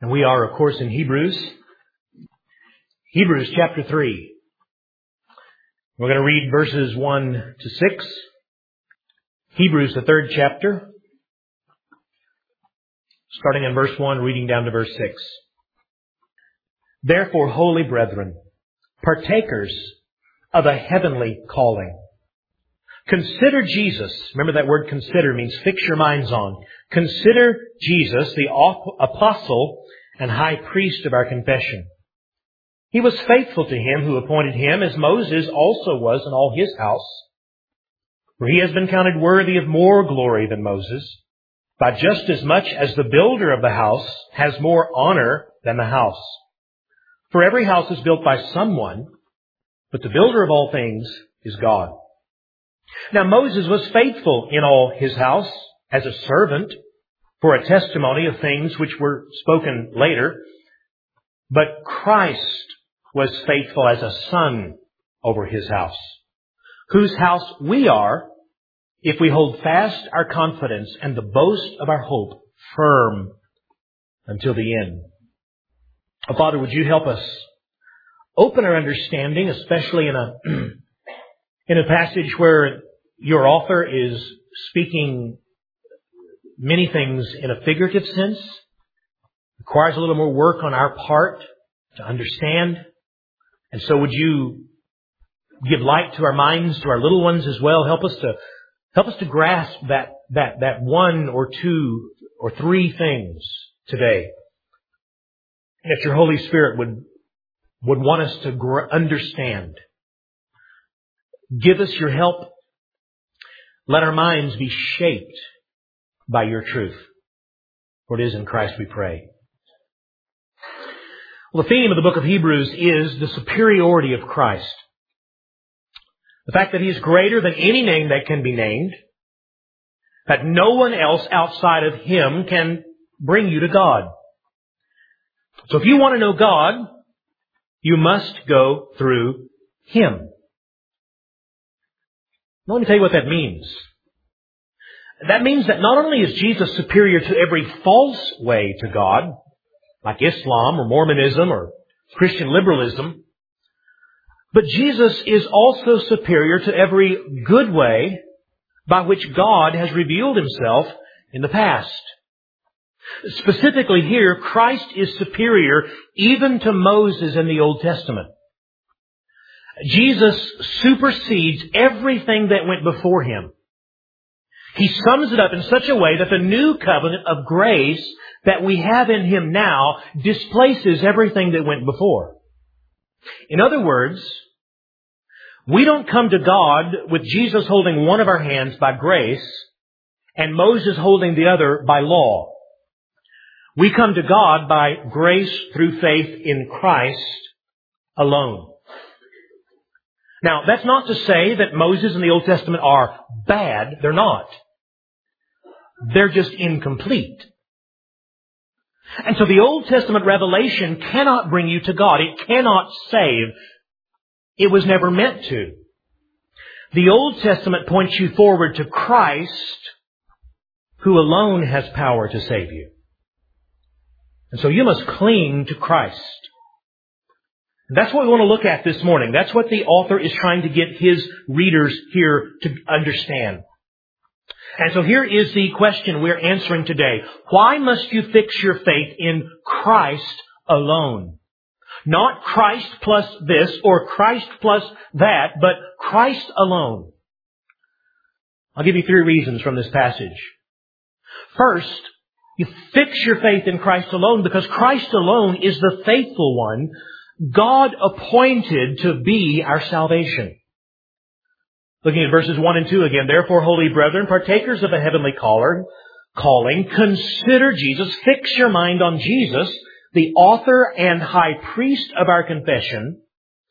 And we are, of course, in Hebrews. Hebrews chapter 3. We're going to read verses 1 to 6. Hebrews, the 3rd chapter. Starting in verse 1, reading down to verse 6. Therefore, holy brethren, partakers of a heavenly calling, consider Jesus. Remember that word consider means fix your minds on. Consider Jesus, the apostle and high priest of our confession. He was faithful to him who appointed him, as Moses also was in all his house. For he has been counted worthy of more glory than Moses, by just as much as the builder of the house has more honor than the house. For every house is built by someone, but the builder of all things is God. Now Moses was faithful in all his house as a servant for a testimony of things which were spoken later. But Christ was faithful as a son over his house, whose house we are, if we hold fast our confidence and the boast of our hope firm until the end. Oh, Father, would you help us open our understanding, especially in a passage where your author is speaking many things in a figurative sense. It requires a little more work on our part to understand. And so would you give light to our minds, to our little ones as well? Help us to grasp that one or two or three things today. That your Holy Spirit would want us to understand. Give us your help. Let our minds be shaped by your truth. For it is in Christ we pray. Well, the theme of the book of Hebrews is the superiority of Christ. The fact that He is greater than any name that can be named. That no one else outside of Him can bring you to God. So if you want to know God, you must go through Him. Now, let me tell you what that means. That means that not only is Jesus superior to every false way to God, like Islam or Mormonism or Christian liberalism, but Jesus is also superior to every good way by which God has revealed Himself in the past. Specifically here, Christ is superior even to Moses in the Old Testament. Jesus supersedes everything that went before Him. He sums it up in such a way that the new covenant of grace that we have in Him now displaces everything that went before. In other words, we don't come to God with Jesus holding one of our hands by grace and Moses holding the other by law. We come to God by grace through faith in Christ alone. Now, that's not to say that Moses and the Old Testament are bad. They're not. They're just incomplete. And so the Old Testament revelation cannot bring you to God. It cannot save. It was never meant to. The Old Testament points you forward to Christ, who alone has power to save you. And so you must cling to Christ. And that's what we want to look at this morning. That's what the author is trying to get his readers here to understand. And so here is the question we're answering today. Why must you fix your faith in Christ alone? Not Christ plus this or Christ plus that, but Christ alone. I'll give you 3 reasons from this passage. First, you fix your faith in Christ alone because Christ alone is the faithful one God appointed to be our salvation. Looking at verses 1 and 2 again. Therefore, holy brethren, partakers of a heavenly calling, consider Jesus. Fix your mind on Jesus, the author and high priest of our confession,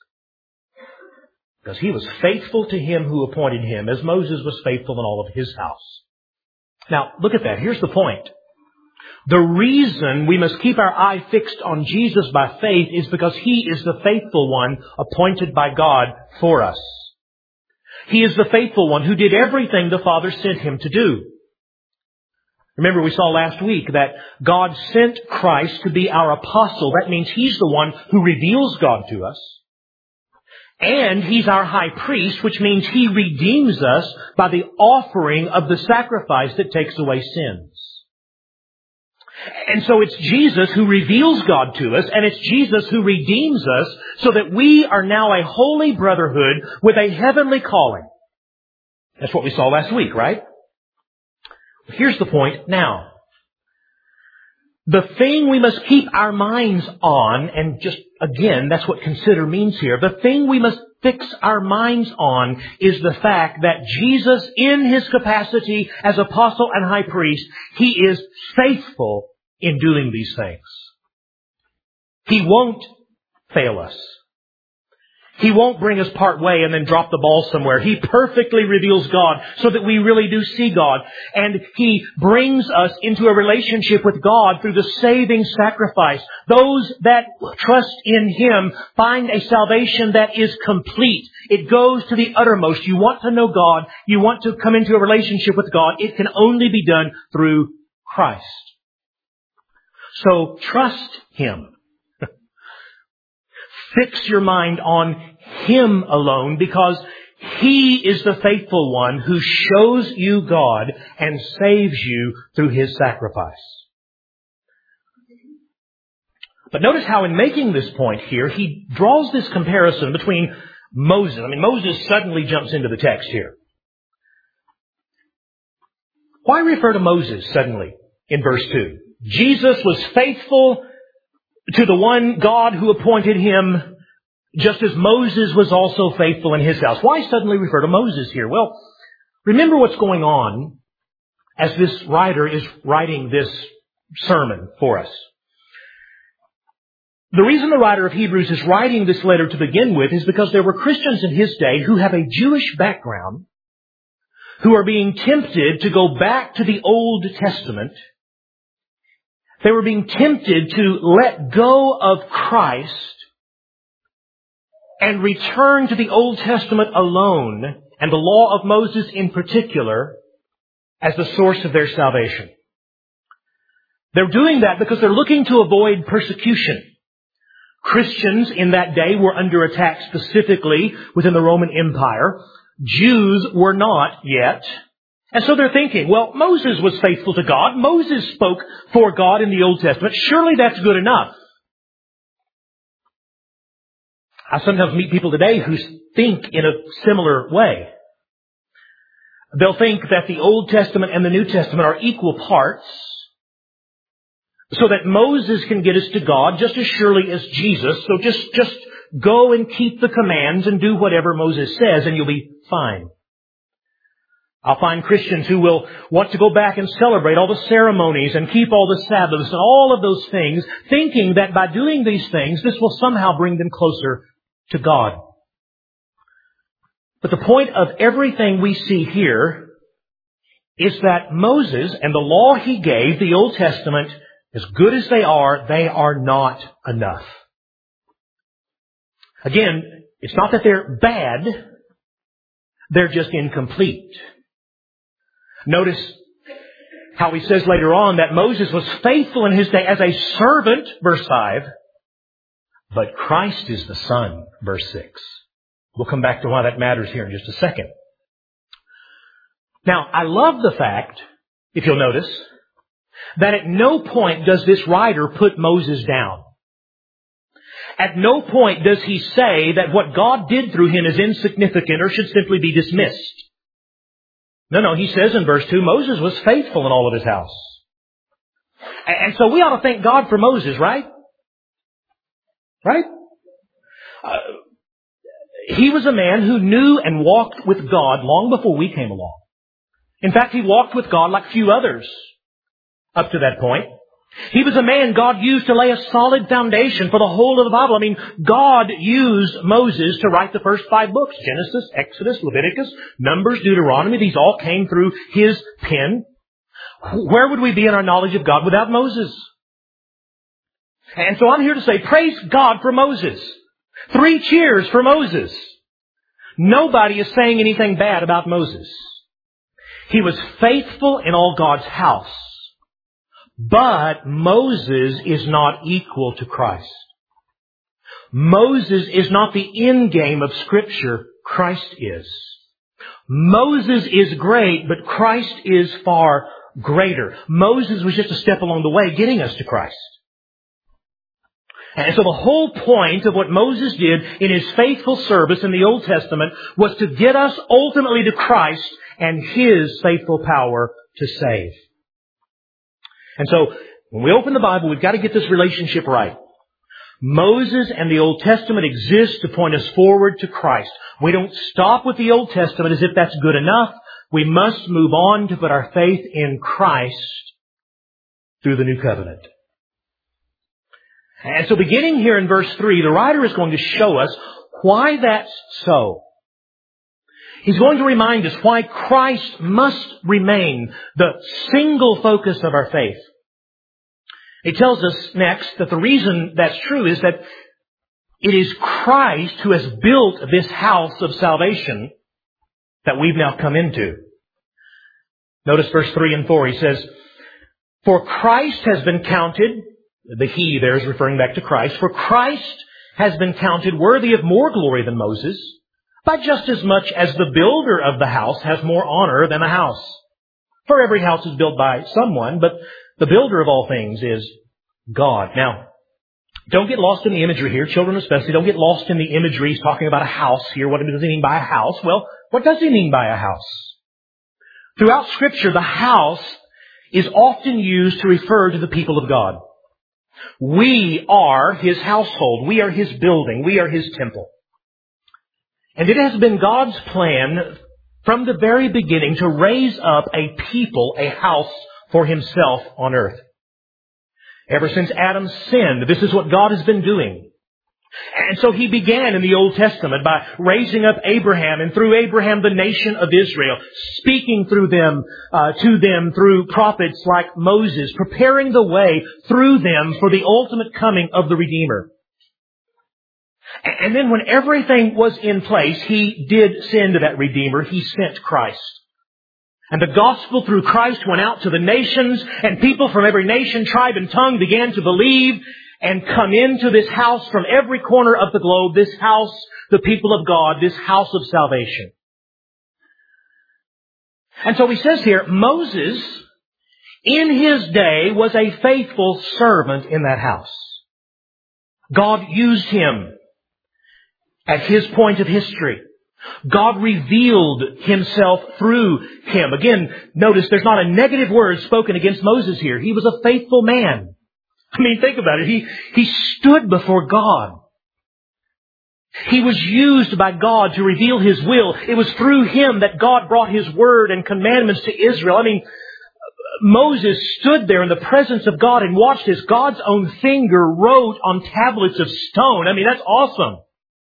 because He was faithful to Him who appointed Him, as Moses was faithful in all of his house. Now, look at that. Here's the point. The reason we must keep our eye fixed on Jesus by faith is because He is the faithful one appointed by God for us. He is the faithful one who did everything the Father sent Him to do. Remember, we saw last week that God sent Christ to be our apostle. That means He's the one who reveals God to us. And He's our high priest, which means He redeems us by the offering of the sacrifice that takes away sins. And so it's Jesus who reveals God to us, and it's Jesus who redeems us so that we are now a holy brotherhood with a heavenly calling. That's what we saw last week, right? Here's the point now. The thing we must keep our minds on, and just again, that's what consider means here. The thing we must fix our minds on is the fact that Jesus, in His capacity as apostle and high priest, He is faithful in doing these things. He won't fail us. He won't bring us part way and then drop the ball somewhere. He perfectly reveals God so that we really do see God. And He brings us into a relationship with God through the saving sacrifice. Those that trust in Him find a salvation that is complete. It goes to the uttermost. You want to know God. You want to come into a relationship with God. It can only be done through Christ. So trust Him. Fix your mind on Him alone, because He is the faithful one who shows you God and saves you through His sacrifice. But notice how in making this point here, he draws this comparison between Moses. Moses suddenly jumps into the text here. Why refer to Moses suddenly in verse 2? Jesus was faithful to the one God who appointed him, just as Moses was also faithful in his house. Why suddenly refer to Moses here? Well, remember what's going on as this writer is writing this sermon for us. The reason the writer of Hebrews is writing this letter to begin with is because there were Christians in his day who have a Jewish background, who are being tempted to go back to the Old Testament. They were being tempted to let go of Christ and return to the Old Testament alone, and the law of Moses in particular, as the source of their salvation. They're doing that because they're looking to avoid persecution. Christians in that day were under attack specifically within the Roman Empire. Jews were not yet. And so they're thinking, well, Moses was faithful to God. Moses spoke for God in the Old Testament. Surely that's good enough. I sometimes meet people today who think in a similar way. They'll think that the Old Testament and the New Testament are equal parts, so that Moses can get us to God just as surely as Jesus. So just go and keep the commands and do whatever Moses says and you'll be fine. I'll find Christians who will want to go back and celebrate all the ceremonies and keep all the Sabbaths and all of those things, thinking that by doing these things, this will somehow bring them closer to God. But the point of everything we see here is that Moses and the law he gave, the Old Testament, as good as they are not enough. Again, it's not that they're bad, they're just incomplete. Notice how he says later on that Moses was faithful in his day as a servant, verse 5, but Christ is the Son, verse 6. We'll come back to why that matters here in just a second. Now, I love the fact, if you'll notice, that at no point does this writer put Moses down. At no point does he say that what God did through him is insignificant or should simply be dismissed. No, he says in verse 2, Moses was faithful in all of his house. And so we ought to thank God for Moses, right? Right? He was a man who knew and walked with God long before we came along. In fact, he walked with God like few others up to that point. He was a man God used to lay a solid foundation for the whole of the Bible. God used Moses to write the first 5 books. Genesis, Exodus, Leviticus, Numbers, Deuteronomy. These all came through his pen. Where would we be in our knowledge of God without Moses? And so I'm here to say, praise God for Moses. 3 cheers for Moses. Nobody is saying anything bad about Moses. He was faithful in all God's house. But Moses is not equal to Christ. Moses is not the end game of Scripture. Christ is. Moses is great, but Christ is far greater. Moses was just a step along the way getting us to Christ. And so the whole point of what Moses did in his faithful service in the Old Testament was to get us ultimately to Christ and His faithful power to save. And so when we open the Bible, we've got to get this relationship right. Moses and the Old Testament exist to point us forward to Christ. We don't stop with the Old Testament as if that's good enough. We must move on to put our faith in Christ through the New Covenant. And so beginning here in verse 3, the writer is going to show us why that's so. He's going to remind us why Christ must remain the single focus of our faith. He tells us next that the reason that's true is that it is Christ who has built this house of salvation that we've now come into. Notice verse 3 and 4. He says, "For Christ has been counted," the He there is referring back to Christ, "for Christ has been counted worthy of more glory than Moses, by just as much as the builder of the house has more honor than the house. For every house is built by someone, but the builder of all things is God." Now, don't get lost in the imagery here. Children especially, don't get lost in the imagery. He's talking about a house here. What does he mean by a house? Well, what does he mean by a house? Throughout Scripture, the house is often used to refer to the people of God. We are His household. We are His building. We are His temple. And it has been God's plan from the very beginning to raise up a people, a house for Himself on earth. Ever since Adam sinned, this is what God has been doing. And so He began in the Old Testament by raising up Abraham, and through Abraham the nation of Israel, speaking through them, to them through prophets like Moses, preparing the way through them for the ultimate coming of the Redeemer. And then when everything was in place, He did send that Redeemer. He sent Christ. And the gospel through Christ went out to the nations, and people from every nation, tribe, and tongue began to believe and come into this house from every corner of the globe, this house, the people of God, this house of salvation. And so he says here, Moses, in his day, was a faithful servant in that house. God used him at His point of history. God revealed Himself through him. Again, notice there's not a negative word spoken against Moses here. He was a faithful man. I mean, think about it. He stood before God. He was used by God to reveal His will. It was through him that God brought His word and commandments to Israel. I mean, Moses stood there in the presence of God and watched as God's own finger wrote on tablets of stone. I mean, that's awesome.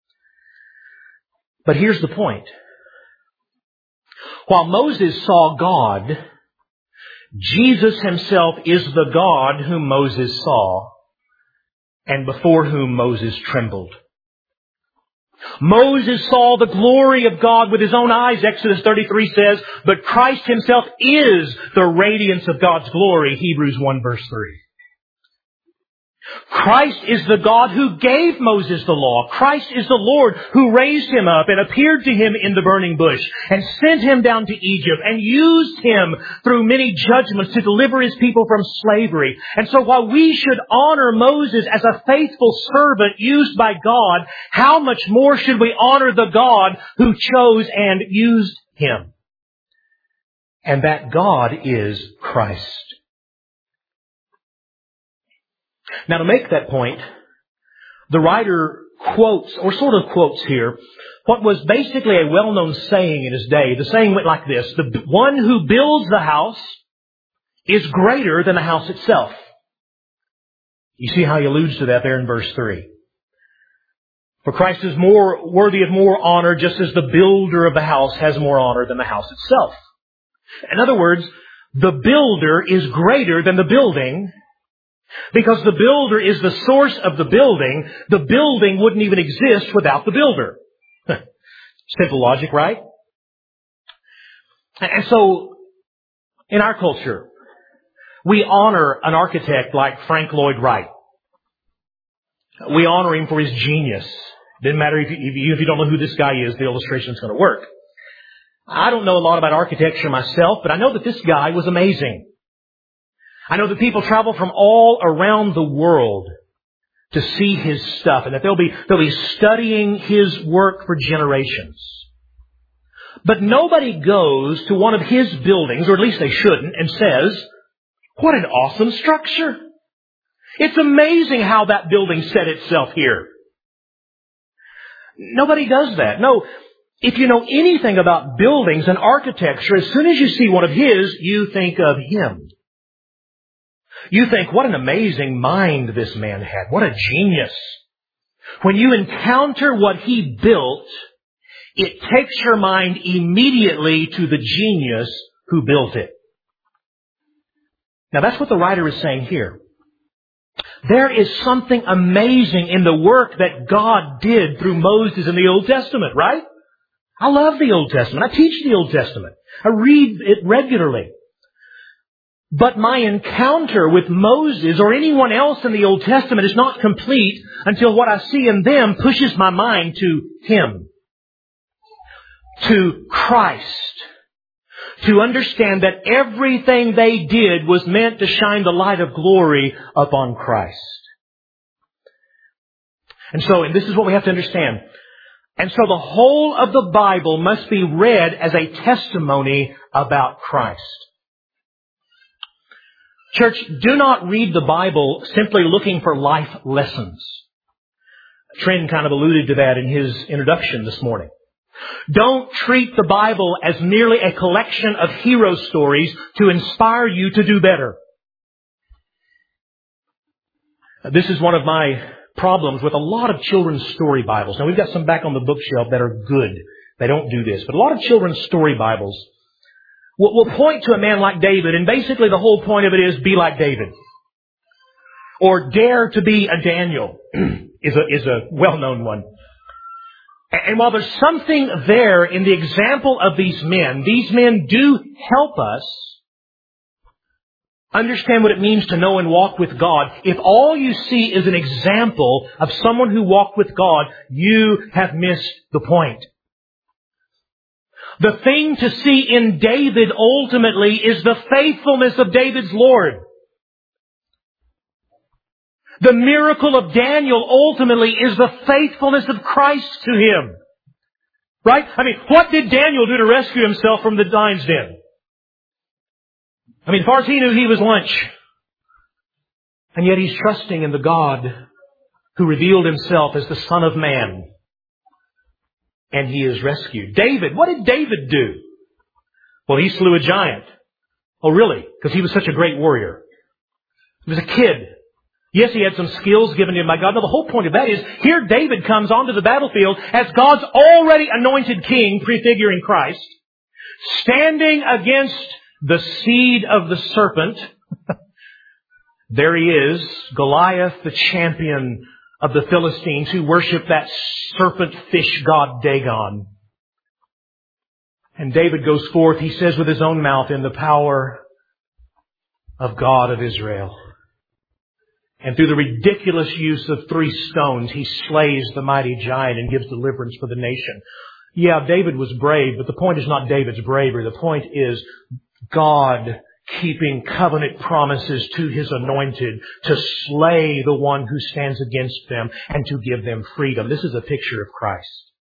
But here's the point. While Moses saw God, Jesus Himself is the God whom Moses saw and before whom Moses trembled. Moses saw the glory of God with his own eyes, Exodus 33 says, but Christ Himself is the radiance of God's glory, Hebrews 1 verse 3. Christ is the God who gave Moses the law. Christ is the Lord who raised him up and appeared to him in the burning bush and sent him down to Egypt and used him through many judgments to deliver His people from slavery. And so while we should honor Moses as a faithful servant used by God, how much more should we honor the God who chose and used him? And that God is Christ. Now, to make that point, the writer quotes, or sort of quotes here, what was basically a well-known saying in his day. The saying went like this: the one who builds the house is greater than the house itself. You see how he alludes to that there in verse 3. For Christ is more worthy of more honor, just as the builder of the house has more honor than the house itself. In other words, the builder is greater than the building. Because the builder is the source of the building wouldn't even exist without the builder. Simple logic, right? And so, in our culture, We honor an architect like Frank Lloyd Wright. We honor him for his genius. Doesn't matter if you don't know who this guy is, the illustration's going to work. I don't know a lot about architecture myself, but I know that this guy was amazing. I know that people travel from all around the world to see his stuff, and that they'll be studying his work for generations. But nobody goes to one of his buildings, or at least they shouldn't, and says, "What an awesome structure. It's amazing how that building set itself here." Nobody does that. No, if you know anything about buildings and architecture, as soon as you see one of his, you think of him. You think, what an amazing mind this man had. What a genius. When you encounter what he built, it takes your mind immediately to the genius who built it. Now that's what the writer is saying here. There is something amazing in the work that God did through Moses in the Old Testament, right? I love the Old Testament. I teach the Old Testament. I read it regularly. But my encounter with Moses or anyone else in the Old Testament is not complete until what I see in them pushes my mind to Him, to Christ, to understand that everything they did was meant to shine the light of glory upon Christ. And this is what we have to understand. And so the whole of the Bible must be read as a testimony about Christ. Church, do not read the Bible simply looking for life lessons. Trent kind of alluded to that in his introduction this morning. Don't treat the Bible as merely a collection of hero stories to inspire you to do better. This is one of my problems with a lot of children's story Bibles. Now, we've got some back on the bookshelf that are good. They don't do this. But a lot of children's story Bibles will point to a man like David, and basically the whole point of it is be like David. Or dare to be a Daniel is a well-known one. And while there's something there in the example of these men do help us understand what it means to know and walk with God. If all you see is an example of someone who walked with God, you have missed the point. The thing to see in David ultimately is the faithfulness of David's Lord. The miracle of Daniel ultimately is the faithfulness of Christ to him. Right? I mean, what did Daniel do to rescue himself from the lion's den? I mean, as far as he knew, he was lunch. And yet he's trusting in the God who revealed Himself as the Son of Man. And he is rescued. David, what did David do? Well, he slew a giant. Oh, really? Because he was such a great warrior. He was a kid. Yes, he had some skills given to him by God. No, the whole point of that is, here David comes onto the battlefield as God's already anointed king, prefiguring Christ, standing against the seed of the serpent. There he is, Goliath, the champion of the Philistines who worship that serpent fish god Dagon. And David goes forth, he says with his own mouth, in the power of God of Israel. And through the ridiculous use of 3 stones, he slays the mighty giant and gives deliverance for the nation. Yeah, David was brave, but the point is not David's bravery. The point is God keeping covenant promises to His anointed to slay the one who stands against them and to give them freedom. This is a picture of Christ.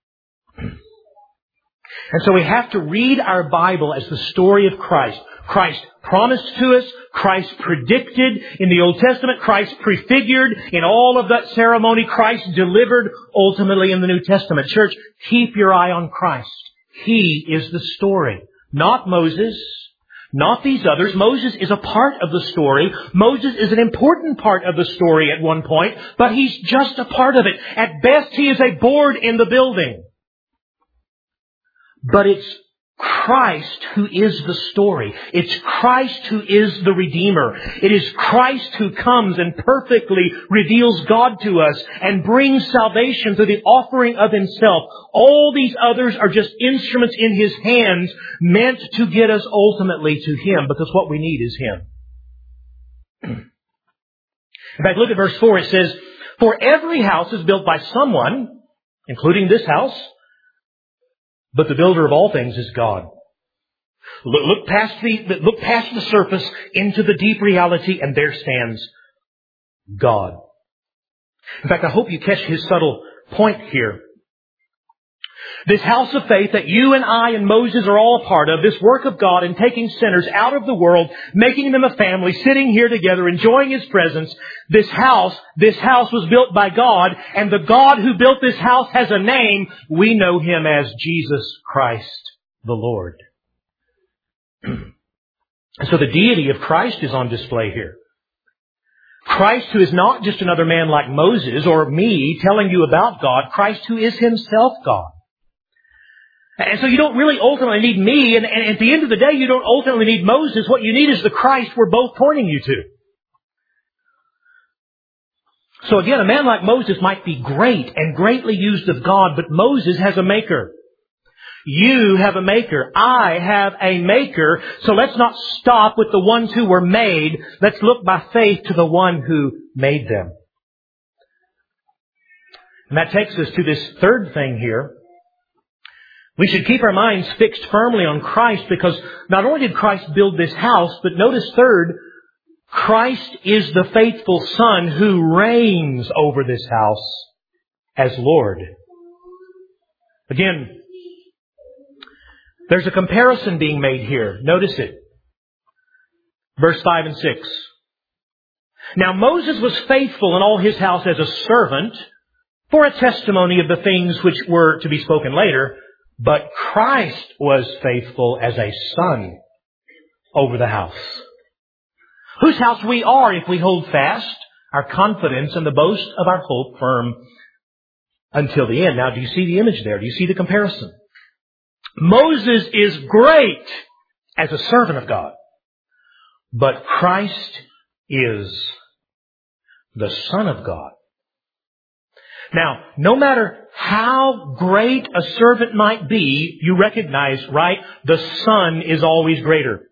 And so we have to read our Bible as the story of Christ. Christ promised to us, Christ predicted in the Old Testament, Christ prefigured in all of that ceremony, Christ delivered ultimately in the New Testament. Church, keep your eye on Christ. He is the story, not Moses, not these others. Moses is a part of the story. Moses is an important part of the story at one point, but he's just a part of it. At best, he is a board in the building. But it's Christ who is the story. It's Christ who is the Redeemer. It is Christ who comes and perfectly reveals God to us and brings salvation through the offering of Himself. All these others are just instruments in His hands meant to get us ultimately to Him, because what we need is Him. In fact, look at verse 4. It says, "For every house is built by someone, including this house, but the builder of all things is God." Look past the surface into the deep reality, and there stands God. In fact, I hope you catch his subtle point here. This house of faith that you and I and Moses are all a part of, this work of God in taking sinners out of the world, making them a family, sitting here together, enjoying His presence, this house was built by God, and the God who built this house has a name. We know Him as Jesus Christ the Lord. So the deity of Christ is on display here. Christ, who is not just another man like Moses or me telling you about God, Christ who is Himself God. And so you don't really ultimately need me, and at the end of the day, you don't ultimately need Moses. What you need is the Christ we're both pointing you to. So again, a man like Moses might be great and greatly used of God, but Moses has a maker. You have a maker. I have a maker. So let's not stop with the ones who were made. Let's look by faith to the one who made them. And that takes us to this third thing here. We should keep our minds fixed firmly on Christ, because not only did Christ build this house, but notice third, Christ is the faithful Son who reigns over this house as Lord. Again, there's a comparison being made here. Notice it. Verse 5 and 6. "Now Moses was faithful in all his house as a servant, for a testimony of the things which were to be spoken later. But Christ was faithful as a son over the house." Whose house we are if we hold fast our confidence and the boast of our hope firm until the end. Now, do you see the image there? Do you see the comparison? Moses is great as a servant of God, but Christ is the Son of God. Now, no matter how great a servant might be, you recognize, right, the Son is always greater.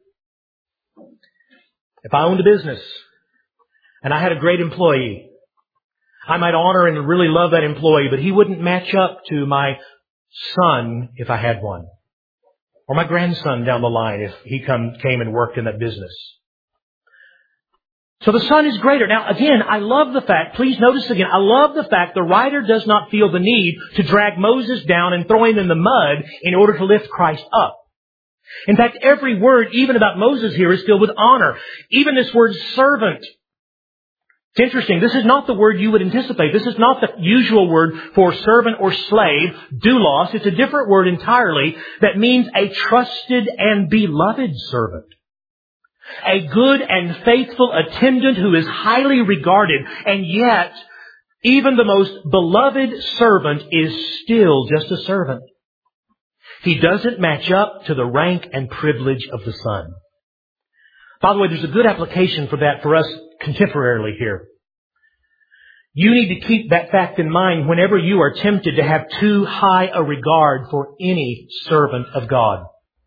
If I owned a business and I had a great employee, I might honor and really love that employee, but he wouldn't match up to my son if I had one. Or my grandson down the line if he came and worked in that business. So the Son is greater. Now again, I love the fact, please notice again, I love the fact the writer does not feel the need to drag Moses down and throw him in the mud in order to lift Christ up. In fact, every word, even about Moses here, is filled with honor. Even this word servant. It's interesting. This is not the word you would anticipate. This is not the usual word for servant or slave, doulos. It's a different word entirely that means a trusted and beloved servant. A good and faithful attendant who is highly regarded, and yet even the most beloved servant is still just a servant. He doesn't match up to the rank and privilege of the Son. By the way, there's a good application for that for us contemporarily here. You need to keep that fact in mind whenever you are tempted to have too high a regard for any servant of God.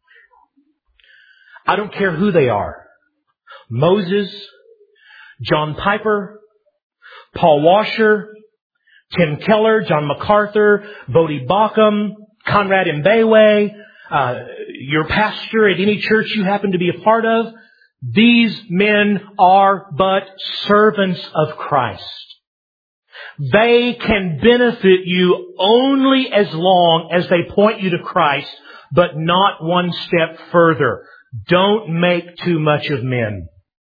I don't care who they are. Moses, John Piper, Paul Washer, Tim Keller, John MacArthur, Bodie Baucham, Conrad Mbewe, your pastor at any church you happen to be a part of. These men are but servants of Christ. They can benefit you only as long as they point you to Christ, but not one step further. Don't make too much of men.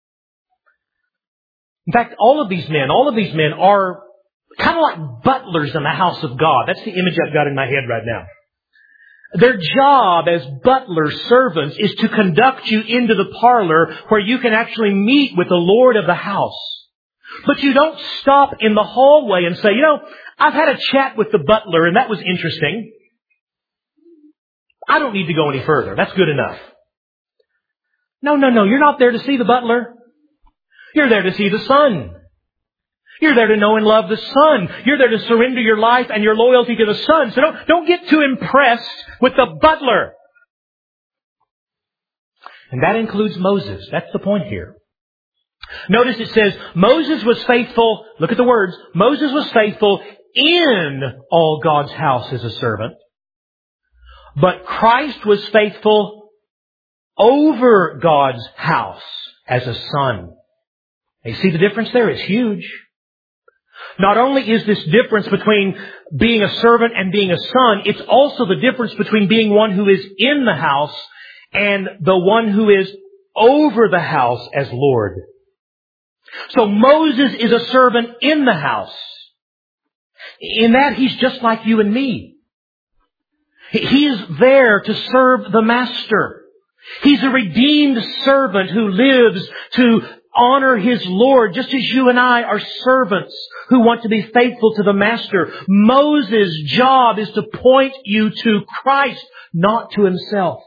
In fact, all of these men are kind of like butlers in the house of God. That's the image I've got in my head right now. Their job as butler servants is to conduct you into the parlor where you can actually meet with the Lord of the house. But you don't stop in the hallway and say, I've had a chat with the butler and that was interesting. I don't need to go any further. That's good enough. No. You're not there to see the butler. You're there to see the Son. You're there to know and love the Son. You're there to surrender your life and your loyalty to the Son. So don't get too impressed with the butler. And that includes Moses. That's the point here. Notice it says, Moses was faithful, look at the words, Moses was faithful in all God's house as a servant, but Christ was faithful over God's house as a son. You see the difference there? It's huge. Not only is this difference between being a servant and being a son, it's also the difference between being one who is in the house and the one who is over the house as Lord. So Moses is a servant in the house. In that he's just like you and me. He is there to serve the master. He's a redeemed servant who lives to honor his Lord, just as you and I are servants who want to be faithful to the master. Moses' job is to point you to Christ, not to himself.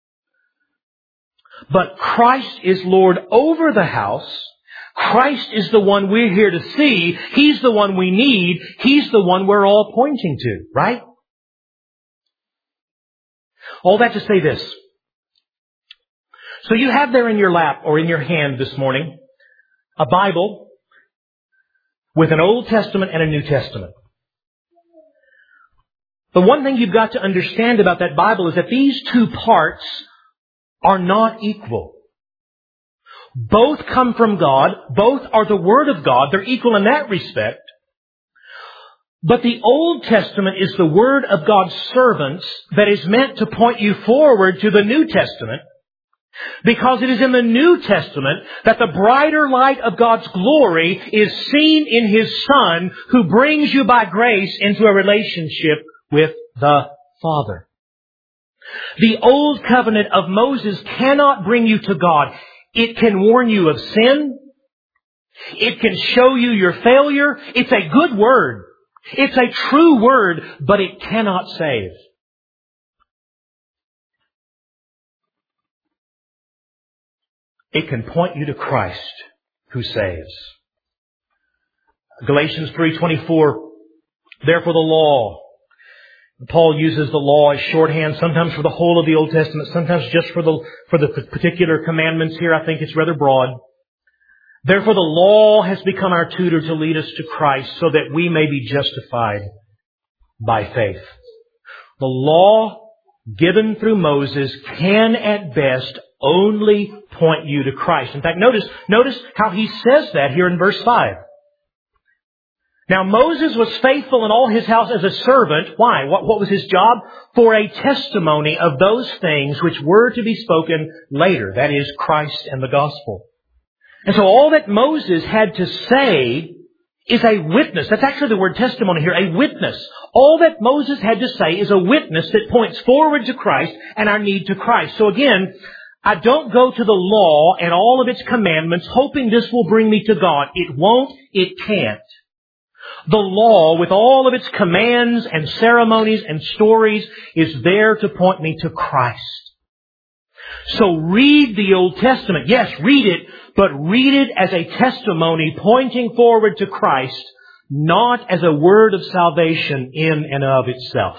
But Christ is Lord over the house. Christ is the one we're here to see. He's the one we need. He's the one we're all pointing to, right? All that to say this. So you have there in your lap or in your hand this morning a Bible with an Old Testament and a New Testament. The one thing you've got to understand about that Bible is that these two parts are not equal. Both come from God. Both are the Word of God. They're equal in that respect. But the Old Testament is the Word of God's servants that is meant to point you forward to the New Testament, because it is in the New Testament that the brighter light of God's glory is seen in His Son, who brings you by grace into a relationship with the Father. The Old Covenant of Moses cannot bring you to God. It can warn you of sin. It can show you your failure. It's a good word. It's a true word, but it cannot save. It can point you to Christ who saves. Galatians 3:24, therefore the law. Paul uses the law as shorthand, sometimes for the whole of the Old Testament, sometimes just for the particular commandments. Here I think it's rather broad. Therefore the law has become our tutor to lead us to Christ, so that we may be justified by faith. The law given through Moses can at best only point you to Christ. In fact, notice how he says that here in verse 5. Now Moses was faithful in all his house as a servant. Why? What was his job? For a testimony of those things which were to be spoken later. That is, Christ and the gospel. And so all that Moses had to say is a witness. That's actually the word testimony here, a witness. All that Moses had to say is a witness that points forward to Christ and our need to Christ. So again, I don't go to the law and all of its commandments hoping this will bring me to God. It won't. It can't. The law, with all of its commands and ceremonies and stories, is there to point me to Christ. So read the Old Testament. Yes, read it, but read it as a testimony pointing forward to Christ, not as a word of salvation in and of itself.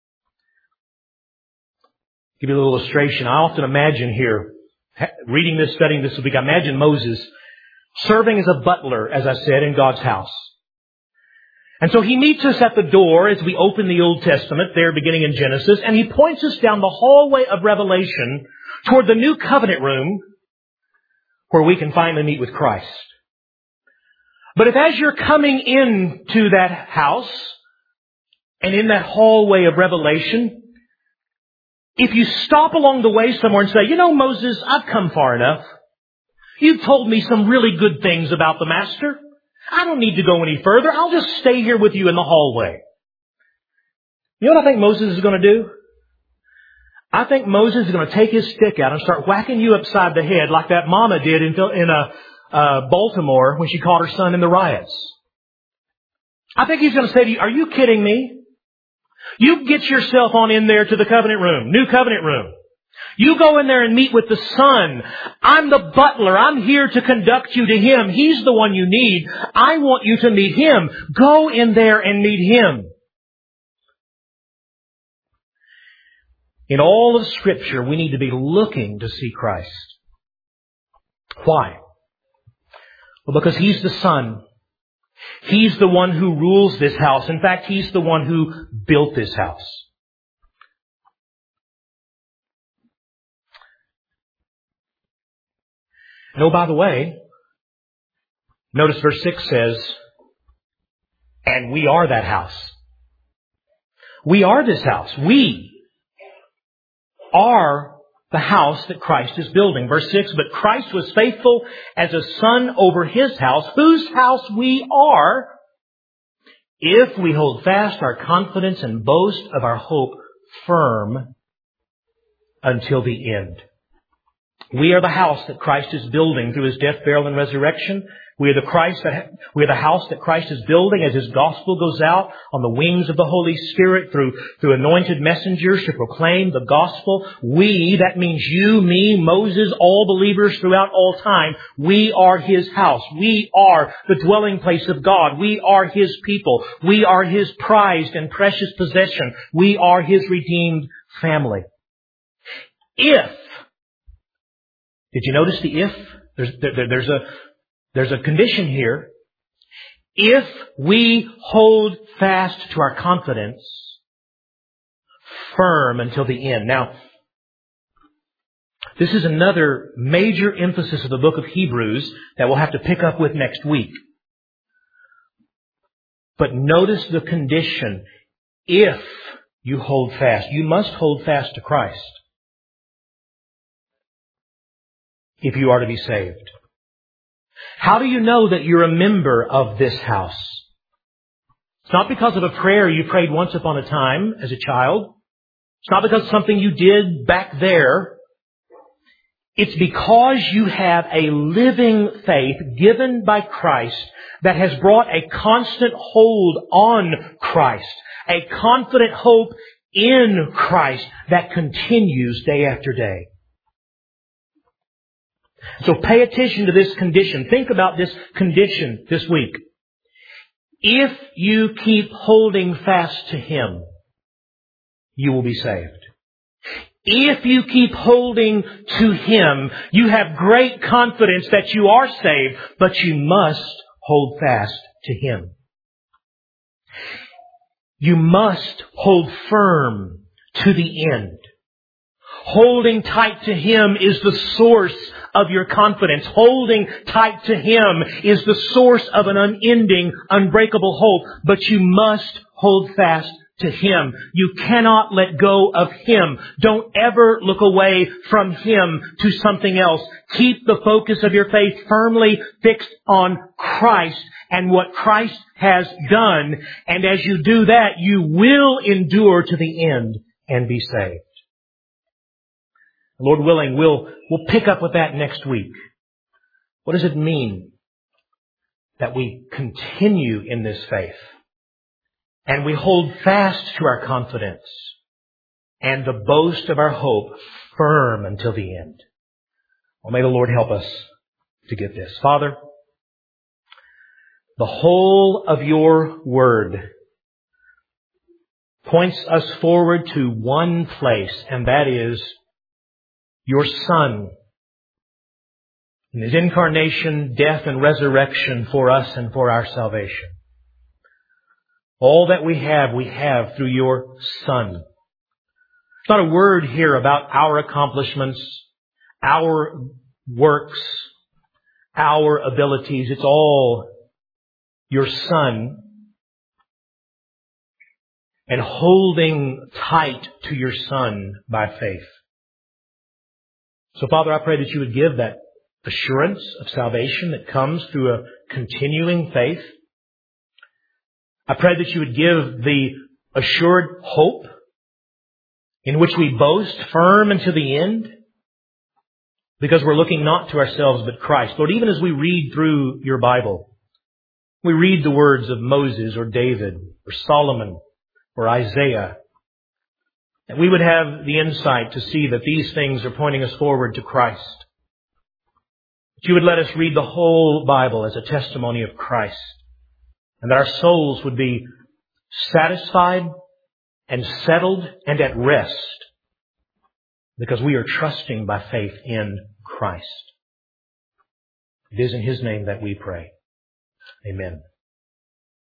Give you a little illustration. I often imagine here, reading this, studying this week, I imagine Moses serving as a butler, as I said, in God's house. And so he meets us at the door as we open the Old Testament, there beginning in Genesis, and he points us down the hallway of Revelation toward the new covenant room where we can finally meet with Christ. But if as you're coming into that house and in that hallway of Revelation, if you stop along the way somewhere and say, you know, Moses, I've come far enough. You've told me some really good things about the Master. I don't need to go any further. I'll just stay here with you in the hallway. You know what I think Moses is going to do? I think Moses is going to take his stick out and start whacking you upside the head like that mama did in Baltimore when she caught her son in the riots. I think he's going to say to you, are you kidding me? You get yourself on in there to the covenant room, new covenant room. You go in there and meet with the Son. I'm the butler. I'm here to conduct you to Him. He's the one you need. I want you to meet Him. Go in there and meet Him. In all of Scripture, we need to be looking to see Christ. Why? Well, because He's the Son. He's the one who rules this house. In fact, He's the one who built this house. And oh, by the way, notice verse 6 says, and we are that house. We are this house. We are the house that Christ is building. Verse 6, but Christ was faithful as a son over His house, whose house we are, if we hold fast our confidence and boast of our hope firm until the end. We are the house that Christ is building through His death, burial, and resurrection. We are the house that Christ is building as His gospel goes out on the wings of the Holy Spirit through anointed messengers to proclaim the gospel. We, that means you, me, Moses, all believers throughout all time, we are His house. We are the dwelling place of God. We are His people. We are His prized and precious possession. We are His redeemed family. If, did you notice the if? There's a condition here. If we hold fast to our confidence firm until the end. Now, this is another major emphasis of the book of Hebrews that we'll have to pick up with next week. But notice the condition. If you hold fast, you must hold fast to Christ if you are to be saved. How do you know that you're a member of this house? It's not because of a prayer you prayed once upon a time as a child. It's not because of something you did back there. It's because you have a living faith given by Christ that has brought a constant hold on Christ, a confident hope in Christ that continues day after day. So pay attention to this condition. Think about this condition this week. If you keep holding fast to Him, you will be saved. If you keep holding to Him, you have great confidence that you are saved, but you must hold fast to Him. You must hold firm to the end. Holding tight to Him is the source of your confidence. Holding tight to Him is the source of an unending, unbreakable hope. But you must hold fast to Him. You cannot let go of Him. Don't ever look away from Him to something else. Keep the focus of your faith firmly fixed on Christ and what Christ has done. And as you do that, you will endure to the end and be saved. Lord willing, we'll pick up with that next week. What does it mean that we continue in this faith and we hold fast to our confidence and the boast of our hope firm until the end? Well, may the Lord help us to get this. Father, the whole of Your Word points us forward to one place, and that is Your Son, in His incarnation, death, and resurrection for us and for our salvation. All that we have through Your Son. There's not a word here about our accomplishments, our works, our abilities. It's all Your Son, and holding tight to Your Son by faith. So, Father, I pray that You would give that assurance of salvation that comes through a continuing faith. I pray that You would give the assured hope in which we boast firm unto the end, because we're looking not to ourselves but Christ. Lord, even as we read through Your Bible, we read the words of Moses or David or Solomon or Isaiah, that we would have the insight to see that these things are pointing us forward to Christ. That You would let us read the whole Bible as a testimony of Christ. And that our souls would be satisfied and settled and at rest because we are trusting by faith in Christ. It is in His name that we pray. Amen.